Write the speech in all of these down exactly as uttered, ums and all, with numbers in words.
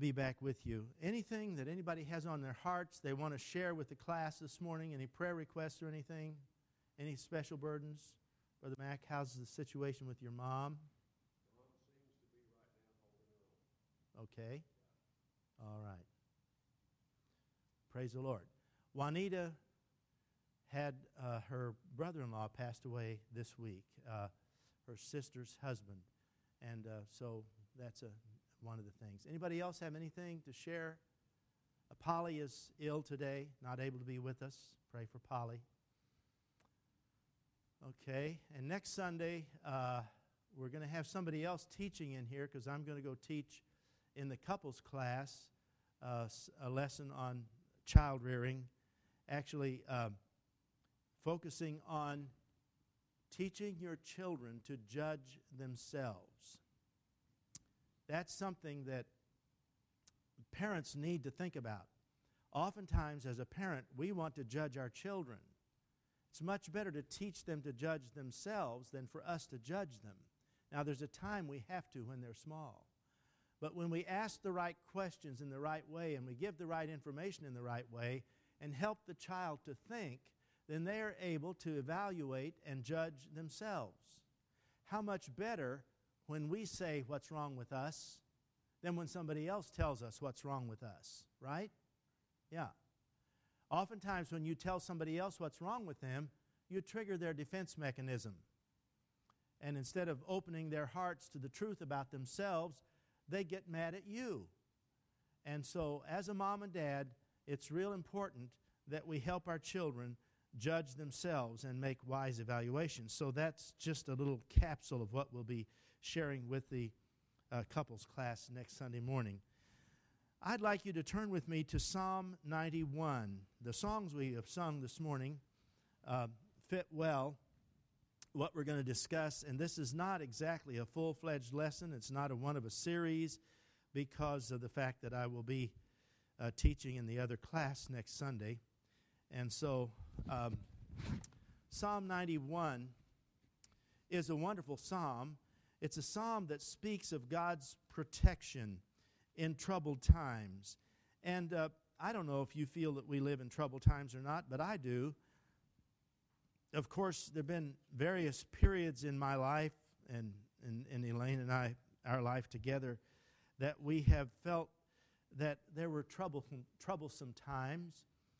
be back with you. Anything that anybody has on their hearts they want to share with the class this morning? Any prayer requests or anything? Any special burdens? Brother Mack, how's the situation with your mom? Mom seems to be right now holding her own. Okay. All right. Praise the Lord. Juanita had uh, her brother-in-law passed away this week, uh, her sister's husband. And uh, so that's a, one of the things. Anybody else have anything to share? Uh, Polly is ill today, not able to be with us. Pray for Polly. Okay, and next Sunday, uh, we're going to have somebody else teaching in here because I'm going to go teach in the couples class uh, a lesson on child rearing, actually uh, focusing on teaching your children to judge themselves. That's something that parents need to think about. Oftentimes, as a parent, we want to judge our children. It's much better to teach them to judge themselves than for us to judge them. Now, there's a time we have to when they're small. But when we ask the right questions in the right way and we give the right information in the right way and help the child to think, then they are able to evaluate and judge themselves. How much better when we say what's wrong with us than when somebody else tells us what's wrong with us, right? Yeah. Oftentimes when you tell somebody else what's wrong with them, you trigger their defense mechanism. And instead of opening their hearts to the truth about themselves, they get mad at you. And so as a mom and dad, it's real important that we help our children judge themselves and make wise evaluations. So that's just a little capsule of what we'll be sharing with the uh, couples class next Sunday morning. I'd like you to turn with me to Psalm ninety-one. The songs we have sung this morning uh, fit well what we're going to discuss, and this is not exactly a full-fledged lesson. It's not a one of a series because of the fact that I will be uh, teaching in the other class next Sunday. And so um, Psalm ninety-one is a wonderful psalm. It's a psalm that speaks of God's protection in troubled times. And uh, I don't know if you feel that we live in troubled times or not, but I do. Of course, there have been various periods in my life and in, in Elaine and I, our life together, that we have felt that there were troublesome, troublesome times,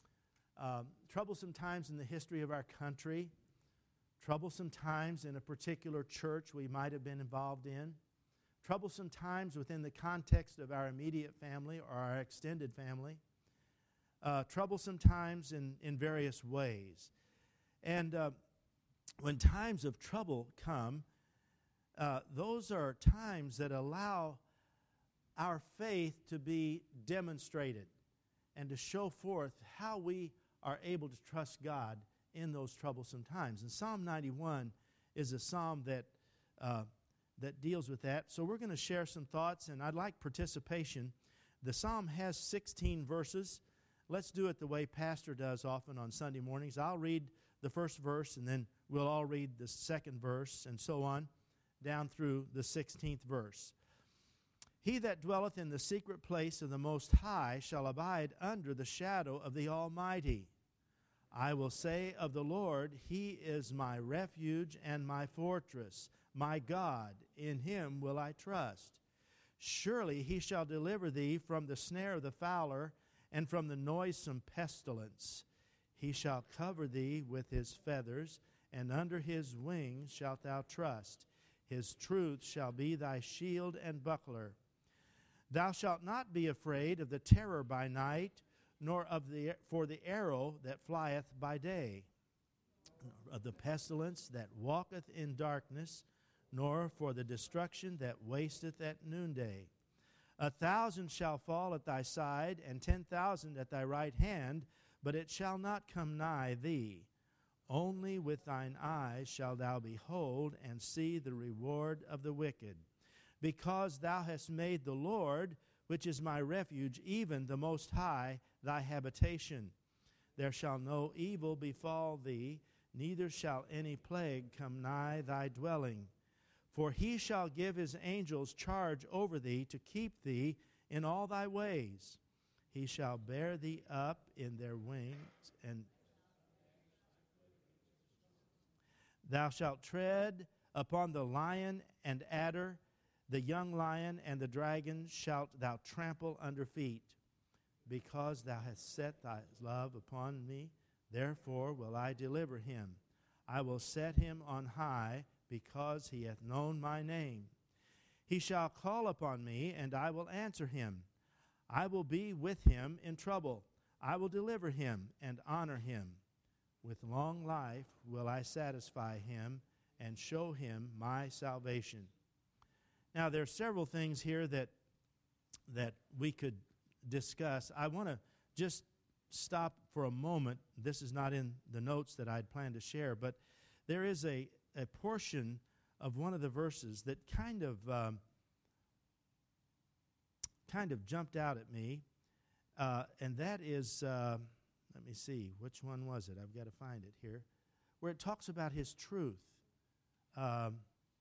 um, troublesome times in the history of our country, troublesome times in a particular church we might have been involved in, troublesome times within the context of our immediate family or our extended family, uh, troublesome times in, in various ways. And uh, when times of trouble come, uh, those are times that allow our faith to be demonstrated and to show forth how we are able to trust God in those troublesome times. And Psalm ninety-one is a psalm that uh, that deals with that. So we're going to share some thoughts, and I'd like participation. The psalm has sixteen verses. Let's do it the way Pastor does often on Sunday mornings. I'll read the first verse, and then we'll all read the second verse, and so on, down through the sixteenth verse. He that dwelleth in the secret place of the Most High shall abide under the shadow of the Almighty. I will say of the Lord, He is my refuge and my fortress, my God, in Him will I trust. Surely He shall deliver thee from the snare of the fowler and from the noisome pestilence. He shall cover thee with His feathers, and under His wings shalt thou trust. His truth shall be thy shield and buckler. Thou shalt not be afraid of the terror by night, nor of the for the arrow that flieth by day, of the pestilence that walketh in darkness, nor for the destruction that wasteth at noonday. A thousand shall fall at thy side, and ten thousand at thy right hand, but it shall not come nigh thee. Only with thine eyes shalt thou behold and see the reward of the wicked. Because thou hast made the Lord, which is my refuge, even the Most High, thy habitation. There shall no evil befall thee, neither shall any plague come nigh thy dwelling. For he shall give his angels charge over thee to keep thee in all thy ways. He shall bear thee up in their wings, and thou shalt tread upon the lion and adder, the young lion and the dragon shalt thou trample under feet. Because thou hast set thy love upon me, therefore will I deliver him. I will set him on high, because he hath known my name. He shall call upon me, and I will answer him. I will be with him in trouble. I will deliver him and honor him. With long life will I satisfy him and show him my salvation. Now, there are several things here that, that we could discuss. I want to just stop for a moment. This is not in the notes that I'd planned to share, but there is a, a portion of one of the verses that kind of um, kind of jumped out at me, uh, and that is, uh, let me see, which one was it? I've got to find it here, where it talks about his truth. Um,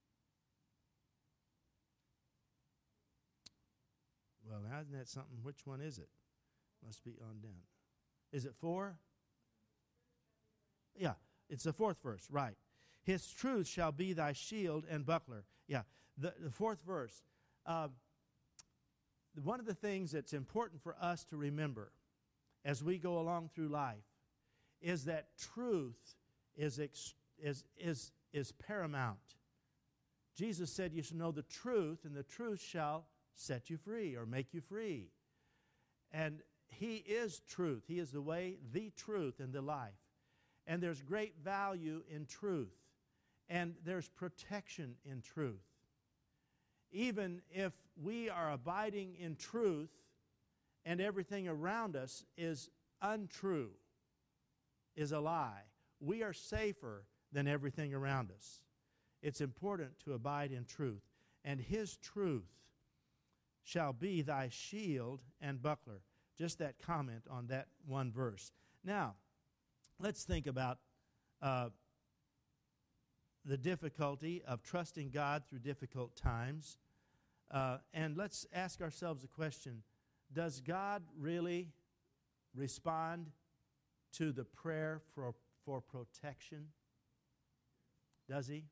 well, now isn't that something? Which one is it? Must be on down. Is it four? Yeah, it's the fourth verse, right. His truth shall be thy shield and buckler. Yeah, the, the fourth verse. Uh, one of the things that's important for us to remember as we go along through life is that truth is, ex, is, is, is paramount. Jesus said you should know the truth, and the truth shall set you free or make you free. And he is truth. He is the way, the truth, and the life. And there's great value in truth. And there's protection in truth. Even if we are abiding in truth and everything around us is untrue, is a lie, we are safer than everything around us. It's important to abide in truth. And his truth shall be thy shield and buckler. Just that comment on that one verse. Now, let's think about uh, the difficulty of trusting God through difficult times. Uh, and let's ask ourselves the question, does God really respond to the prayer for, for protection? Does he?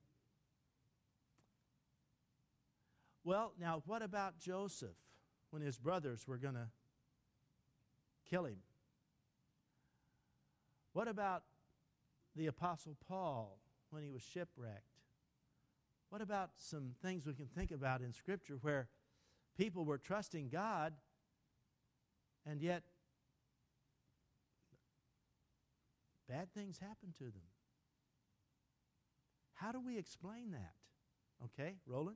Well, now, what about Joseph when his brothers were going to kill him? What about the Apostle Paul when he was shipwrecked? What about some things we can think about in Scripture where people were trusting God and yet bad things happened to them? How do we explain that? Okay, Roland?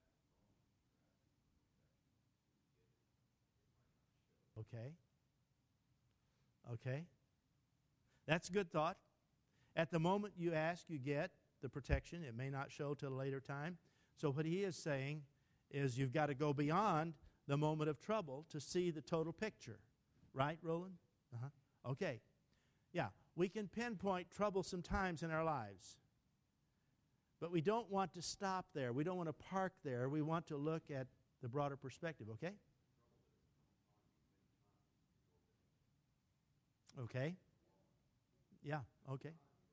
Okay. Okay. That's a good thought. At the moment you ask, you get the protection. It may not show till a later time. So what he is saying is you've got to go beyond the moment of trouble to see the total picture. Right, Roland? Uh-huh. Okay. Yeah, we can pinpoint troublesome times in our lives. But we don't want to stop there. We don't want to park there. We want to look at the broader perspective, okay? Okay. Yeah, okay.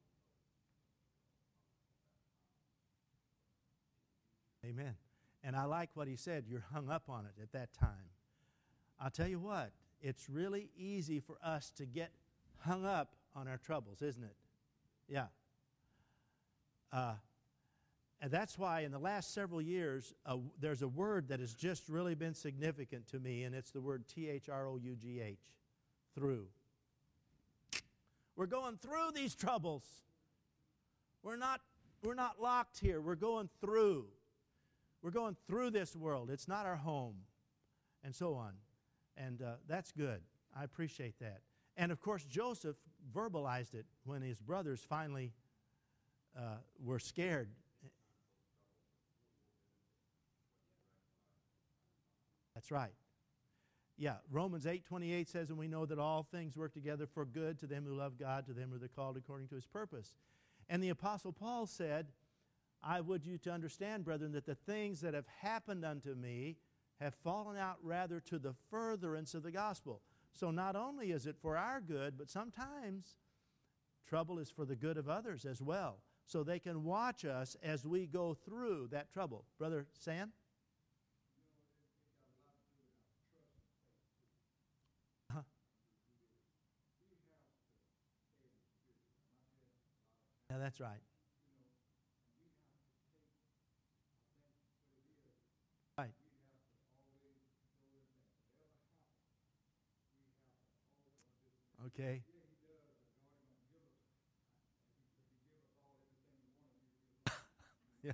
Amen. And I like what he said, you're hung up on it at that time. I'll tell you what, it's really easy for us to get hung up on our troubles, isn't it? Yeah. Uh, and that's why in the last several years, uh, there's a word that has just really been significant to me, and it's the word T H R O U G H, through. We're going through these troubles. We're not, we're not locked here. We're going through. We're going through this world. It's not our home, and so on. And uh, that's good. I appreciate that. And, of course, Joseph verbalized it when his brothers finally uh, were scared. That's right. Yeah, Romans eight twenty-eight says, and we know that all things work together for good to them who love God, to them who are called according to his purpose. And the Apostle Paul said, I would you to understand, brethren, that the things that have happened unto me have fallen out rather to the furtherance of the gospel. So not only is it for our good, but sometimes trouble is for the good of others as well. So they can watch us as we go through that trouble. Brother Sam? Uh-huh. Yeah, that's right. Right. Okay. Yeah.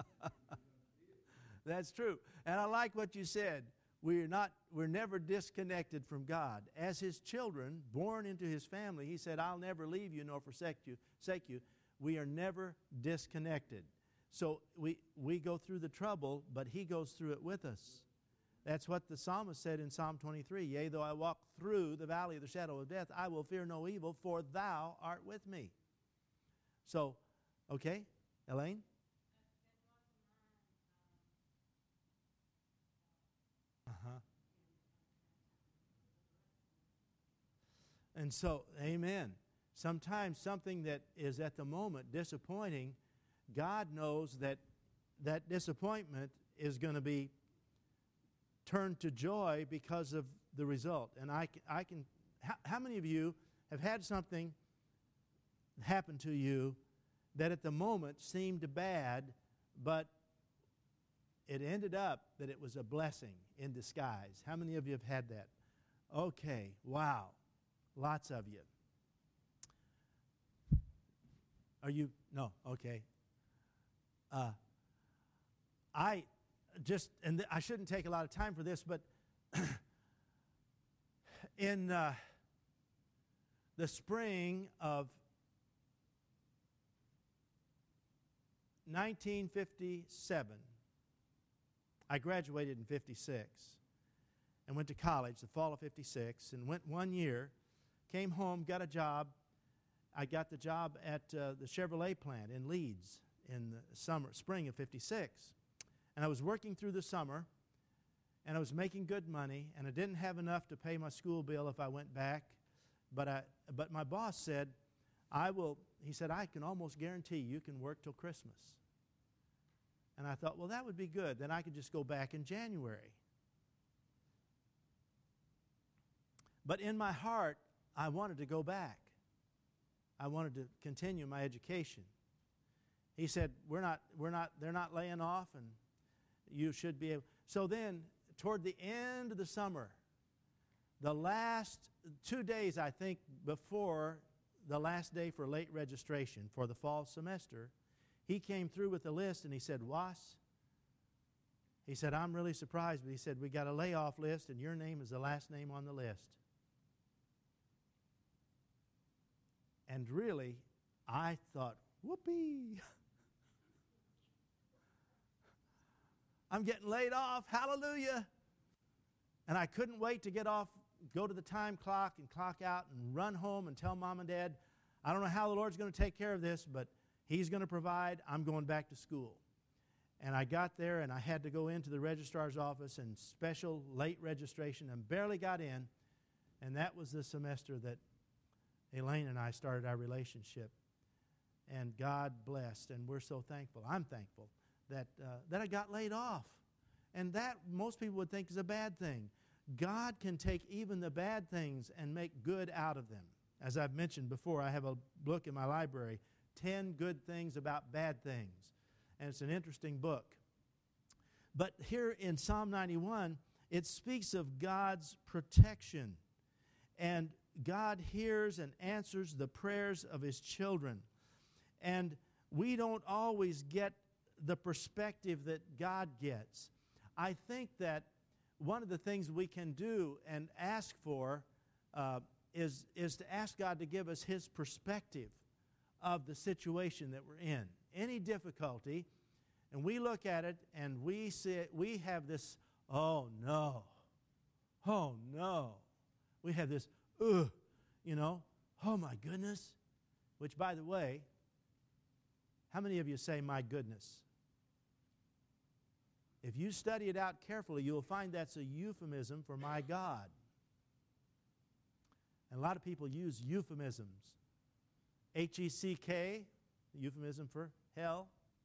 That's true. And I like what you said. We're not we're never disconnected from God. As his children, born into his family, he said, I'll never leave you nor forsake you, forsake you. We are never disconnected. So we we go through the trouble, but he goes through it with us. That's what the psalmist said in Psalm twenty-three. Yea, though I walk through the valley of the shadow of death, I will fear no evil, for thou art with me. So, okay, Elaine? Uh-huh. And so, amen. Sometimes something that is at the moment disappointing, God knows that that disappointment is going to be turned to joy because of the result. And I can, I can how, how many of you have had something happen to you that at the moment seemed bad, but it ended up that it was a blessing in disguise? How many of you have had that? Okay, wow. Lots of you. Are you? No, okay. Uh, I just, and th- I shouldn't take a lot of time for this, but in uh, the spring of nineteen fifty-seven, I graduated in fifty-six and went to college the fall of fifty-six and went one year, came home, got a job. I got the job at uh, the Chevrolet plant in Leeds in the summer, spring of fifty-six. And I was working through the summer, and I was making good money, and I didn't have enough to pay my school bill if I went back. But I, but my boss said, I will, he said, I can almost guarantee you can work till Christmas. And I thought, well, that would be good. Then I could just go back in January. But in my heart, I wanted to go back. I wanted to continue my education. He said, we're not, we're not, they're not laying off, and you should be able. So then, toward the end of the summer, the last two days, I think, before the last day for late registration for the fall semester, he came through with a list, and he said, Was, he said, I'm really surprised, but he said, we got a layoff list, and your name is the last name on the list. And really, I thought, whoopee. I'm getting laid off. Hallelujah. And I couldn't wait to get off, go to the time clock and clock out and run home and tell Mom and Dad, I don't know how the Lord's going to take care of this, but He's going to provide. I'm going back to school. And I got there, and I had to go into the registrar's office and special late registration, and barely got in. And that was the semester that Elaine and I started our relationship. And God blessed, and we're so thankful. I'm thankful that uh, that I got laid off. And that most people would think is a bad thing. God can take even the bad things and make good out of them. As I've mentioned before, I have a book in my library, ten Good Things About Bad Things. And it's an interesting book. But here in Psalm ninety-one, it speaks of God's protection. And God hears and answers the prayers of His children. And we don't always get the perspective that God gets. I think that one of the things we can do and ask for uh, is, is to ask God to give us His perspective of the situation that we're in. Any difficulty, and we look at it and we see it, we have this, oh no, oh no. We have this, ugh, you know, oh my goodness. Which, by the way, how many of you say, my goodness? If you study it out carefully, you'll find that's a euphemism for my God. And a lot of people use euphemisms. H E C K, euphemism for hell.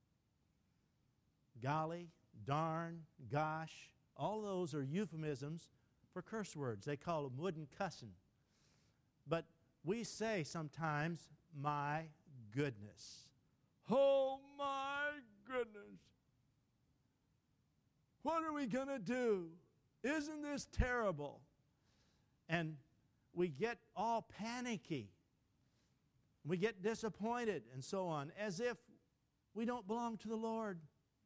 Golly, darn, gosh, all those are euphemisms for curse words. They call them wooden cussin'. But we say sometimes, my goodness. Oh, my goodness. What are we going to do? Isn't this terrible? And we get all panicky. We get disappointed and so on, as if we don't belong to the Lord.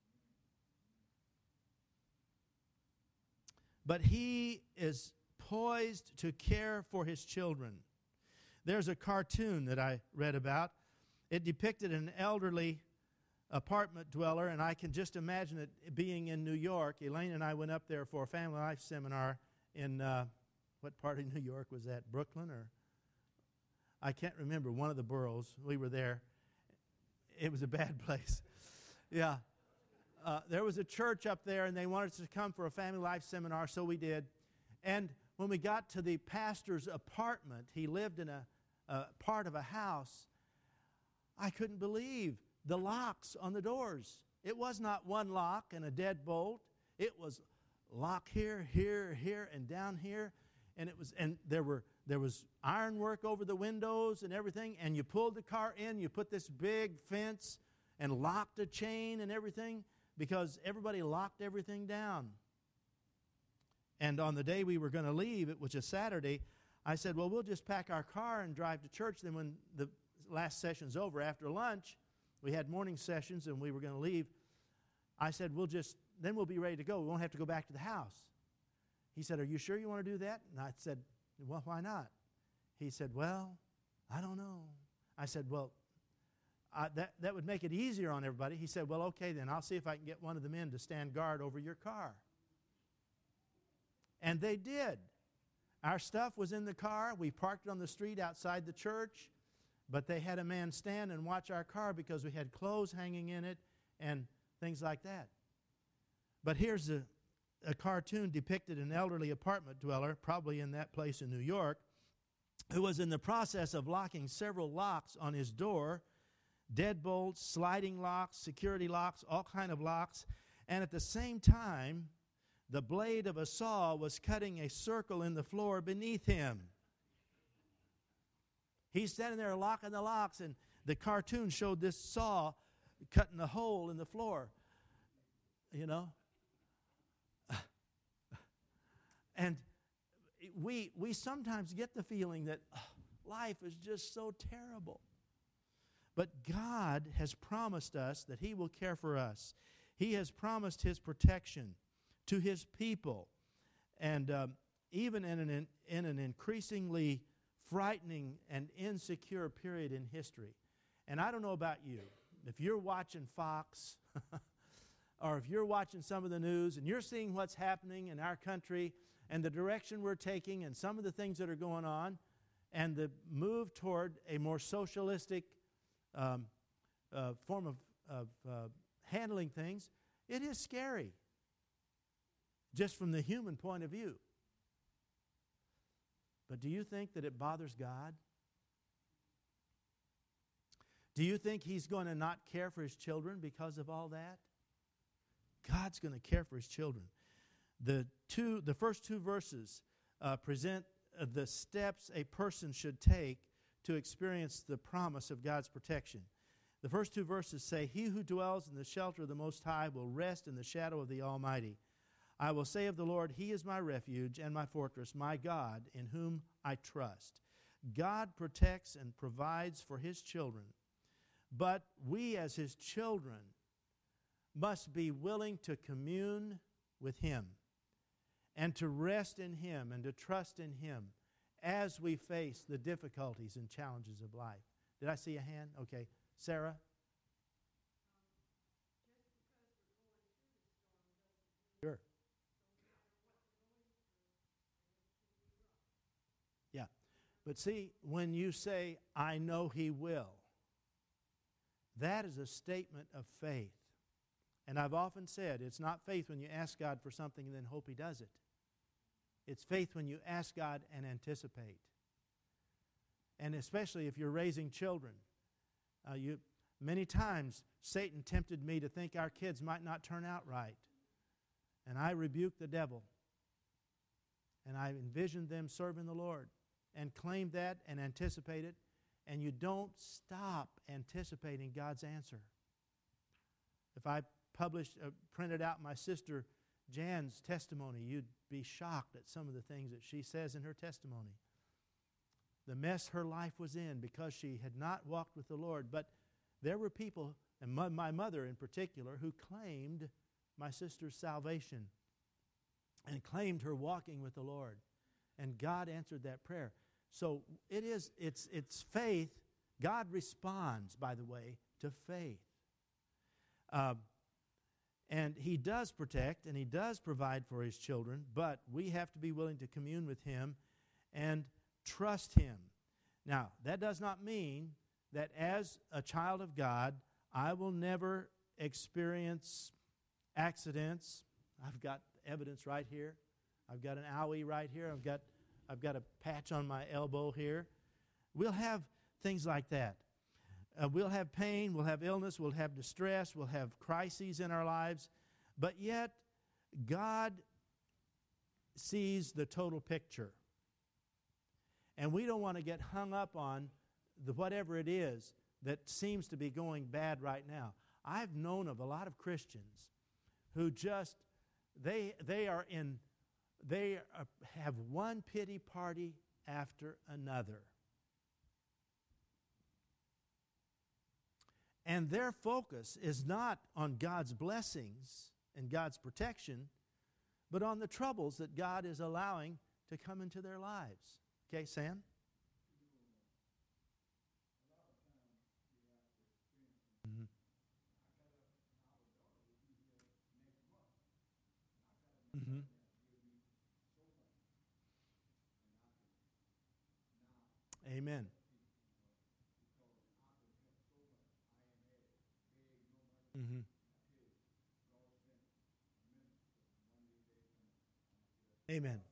But He is poised to care for His children. There's a cartoon that I read about. It depicted an elderly apartment dweller, and I can just imagine it being in New York. Elaine and I went up there for a family life seminar in, uh, what part of New York was that? Brooklyn or? I can't remember, one of the boroughs. We were there. It was a bad place. Yeah. Uh, there was a church up there, and they wanted us to come for a family life seminar, so we did. And when we got to the pastor's apartment, he lived in a, a part of a house. I couldn't believe the locks on the doors. It was not one lock and a deadbolt. It was lock here, here, here, and down here. And it was, and there were there was ironwork over the windows and everything. And you pulled the car in, you put this big fence and locked a chain and everything, because everybody locked everything down. And on the day we were going to leave, it was a Saturday, I said, well, we'll just pack our car and drive to church. Then when the last session's over, after lunch, we had morning sessions and we were going to leave. I said, we'll just, then we'll be ready to go. We won't have to go back to the house. He said, are you sure you want to do that? And I said, well, why not? He said, well, I don't know. I said, well, I, that, that would make it easier on everybody. He said, well, okay, then I'll see if I can get one of the men to stand guard over your car. And they did. Our stuff was in the car. We parked it on the street outside the church. But they had a man stand and watch our car because we had clothes hanging in it and things like that. But here's a, a cartoon depicted an elderly apartment dweller, probably in that place in New York, who was in the process of locking several locks on his door, deadbolts, sliding locks, security locks, all kind of locks. And at the same time, the blade of a saw was cutting a circle in the floor beneath him. He's standing there locking the locks, and the cartoon showed this saw cutting a hole in the floor, you know. And we we sometimes get the feeling that oh, life is just so terrible. But God has promised us that He will care for us. He has promised His protection to His people. And um, even in an, in an increasingly frightening and insecure period in history. And I don't know about you. If you're watching Fox or if you're watching some of the news and you're seeing what's happening in our country and the direction we're taking and some of the things that are going on and the move toward a more socialistic um, uh, form of, of uh, handling things, it is scary just from the human point of view. But do you think that it bothers God? Do you think He's going to not care for His children because of all that? God's going to care for His children. The two, the first two verses uh, present uh, the steps a person should take to experience the promise of God's protection. The first two verses say, "He who dwells in the shelter of the Most High will rest in the shadow of the Almighty. I will say of the Lord, He is my refuge and my fortress, my God, in whom I trust." God protects and provides for His children, but we as His children must be willing to commune with Him and to rest in Him and to trust in Him as we face the difficulties and challenges of life. Did I see a hand? Okay. Sarah? Sure. Yeah. But see, when you say, I know He will, that is a statement of faith. And I've often said, it's not faith when you ask God for something and then hope He does it. It's faith when you ask God and anticipate. And especially if you're raising children. Uh, you, many times, Satan tempted me to think our kids might not turn out right. And I rebuked the devil. And I envisioned them serving the Lord and claimed that and anticipated. And you don't stop anticipating God's answer. If I published, uh, printed out my sister Jan's testimony, you'd be shocked at some of the things that she says in her testimony. The mess her life was in because she had not walked with the Lord. But there were people, and my, my mother in particular, who claimed my sister's salvation and claimed her walking with the Lord. And God answered that prayer. So it is, it's, it's faith. God responds, by the way, to faith. Uh, and He does protect and He does provide for His children, but we have to be willing to commune with Him and trust Him. Now, that does not mean that as a child of God, I will never experience accidents. I've got evidence right here. I've got an owie right here. I've got, I've got a patch on my elbow here. We'll have things like that. Uh, we'll have pain, we'll have illness, we'll have distress, we'll have crises in our lives. But yet, God sees the total picture. And we don't want to get hung up on the whatever it is that seems to be going bad right now. I've known of a lot of Christians who just, they, they are in, they are, have one pity party after another. And their focus is not on God's blessings and God's protection, but on the troubles that God is allowing to come into their lives. Okay, Sam? Mm-hmm. Mm-hmm. Amen. Mm-hmm. Amen.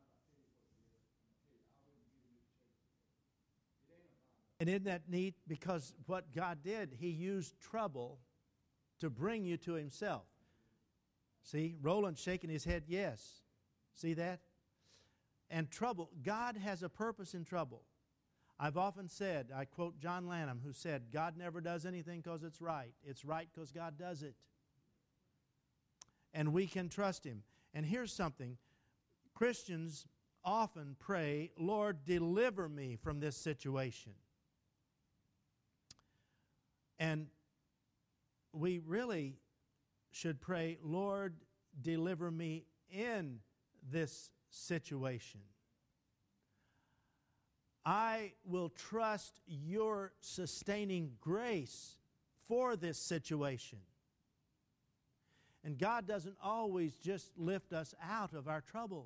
And isn't that neat? Because what God did, He used trouble to bring you to Himself. See, Roland's shaking his head, yes. See that? And trouble, God has a purpose in trouble. I've often said, I quote John Lanham, who said, God never does anything because it's right. It's right because God does it. And we can trust Him. And here's something. Christians often pray, Lord, deliver me from this situation. And we really should pray, Lord, deliver me in this situation. I will trust your sustaining grace for this situation. And God doesn't always just lift us out of our troubles.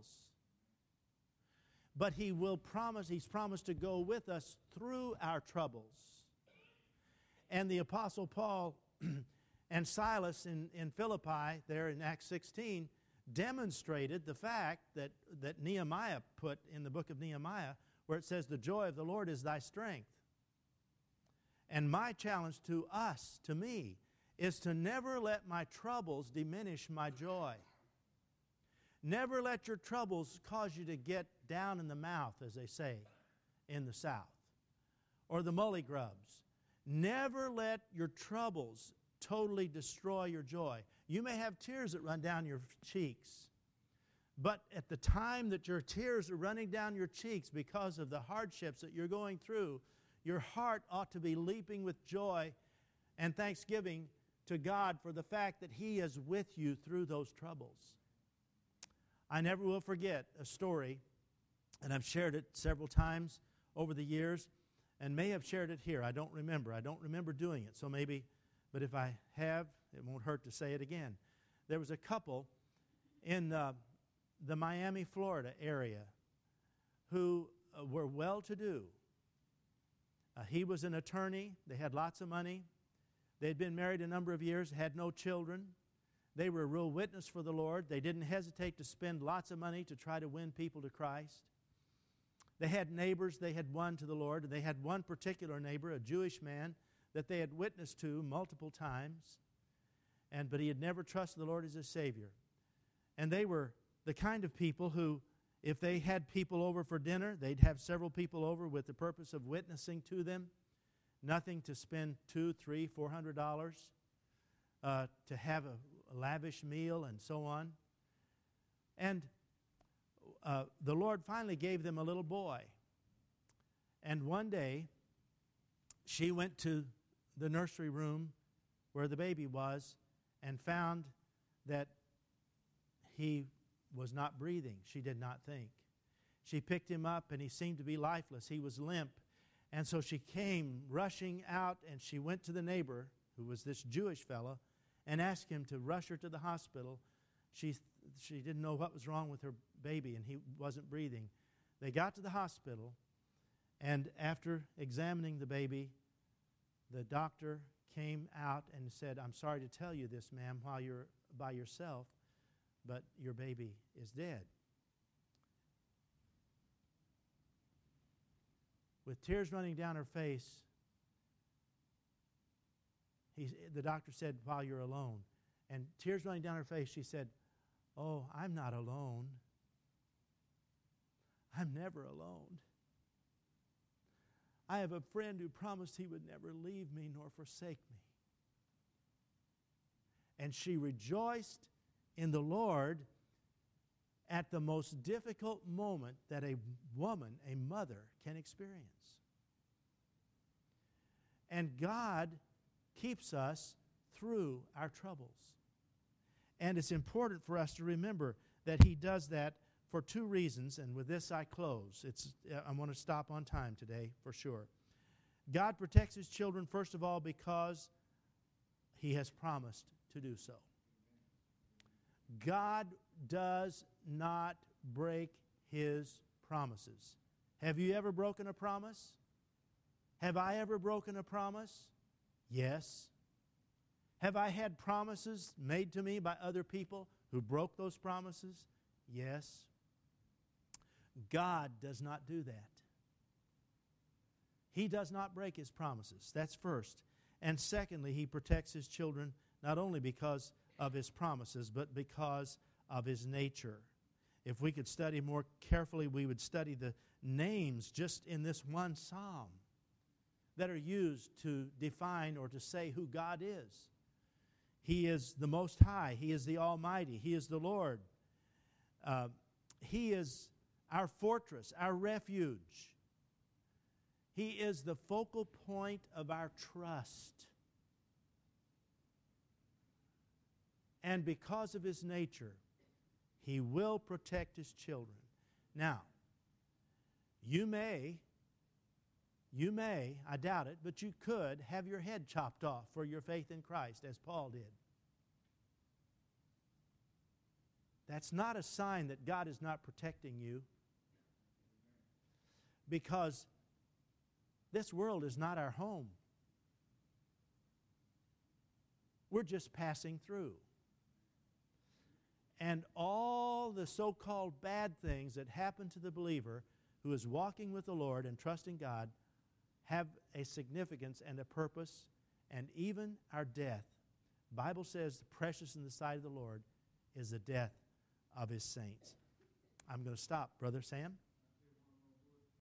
But He will promise, He's promised to go with us through our troubles. And the Apostle Paul and Silas in, in Philippi, there in Acts sixteen, demonstrated the fact that, that Nehemiah put in the book of Nehemiah, where it says, the joy of the Lord is thy strength. And my challenge to us, to me, is to never let my troubles diminish my joy. Never let your troubles cause you to get down in the mouth, as they say in the South, or the mully grubs. Never let your troubles totally destroy your joy. You may have tears that run down your cheeks, but at the time that your tears are running down your cheeks because of the hardships that you're going through, your heart ought to be leaping with joy and thanksgiving to God for the fact that He is with you through those troubles. I never will forget a story, and I've shared it several times over the years, and may have shared it here. I don't remember. I don't remember doing it, so maybe, but if I have, it won't hurt to say it again. There was a couple in uh, the Miami, Florida area who uh, were well-to-do. Uh, he was an attorney. They had lots of money. They had been married a number of years, had no children. They were a real witness for the Lord. They didn't hesitate to spend lots of money to try to win people to Christ. They had neighbors they had won to the Lord. And they had one particular neighbor, a Jewish man, that they had witnessed to multiple times. And, but he had never trusted the Lord as his Savior. And they were the kind of people who, if they had people over for dinner, they'd have several people over with the purpose of witnessing to them. Nothing to spend two, three, four hundred dollars uh, to have a, a lavish meal and so on. And uh, the Lord finally gave them a little boy. And one day, she went to the nursery room where the baby was and found that he was not breathing. She did not think. She picked him up and he seemed to be lifeless. He was limp. And so she came rushing out and she went to the neighbor, who was this Jewish fellow, and asked him to rush her to the hospital. She, she didn't know what was wrong with her baby and he wasn't breathing. They got to the hospital, and after examining the baby, the doctor came out and said, "I'm sorry to tell you this, ma'am, while you're by yourself, but your baby is dead." With tears running down her face, he, the doctor said, "While you're alone." And tears running down her face, she said, "Oh, I'm not alone. I'm never alone. I have a friend who promised he would never leave me nor forsake me." And she rejoiced in the Lord at the most difficult moment that a woman, a mother, can experience. And God keeps us through our troubles. And it's important for us to remember that He does that for two reasons, and with this I close. It's, I want to stop on time today for sure. God protects His children, first of all, because He has promised to do so. God does not break His promises. Have you ever broken a promise? Have I ever broken a promise? Yes. Have I had promises made to me by other people who broke those promises? Yes. God does not do that. He does not break His promises. That's first. And secondly, He protects His children not only because of His promises, but because of His nature. If we could study more carefully, we would study the names just in this one psalm that are used to define or to say who God is. He is the Most High. He is the Almighty. He is the Lord. Uh, he is our fortress, our refuge. He is the focal point of our trust. And because of His nature, He will protect His children. Now, you may, you may, I doubt it, but you could have your head chopped off for your faith in Christ, as Paul did. That's not a sign that God is not protecting you, because this world is not our home. We're just passing through. And all the so-called bad things that happen to the believer who is walking with the Lord and trusting God have a significance and a purpose, and even our death. The Bible says the precious in the sight of the Lord is the death of His saints. I'm going to stop, Brother Sam.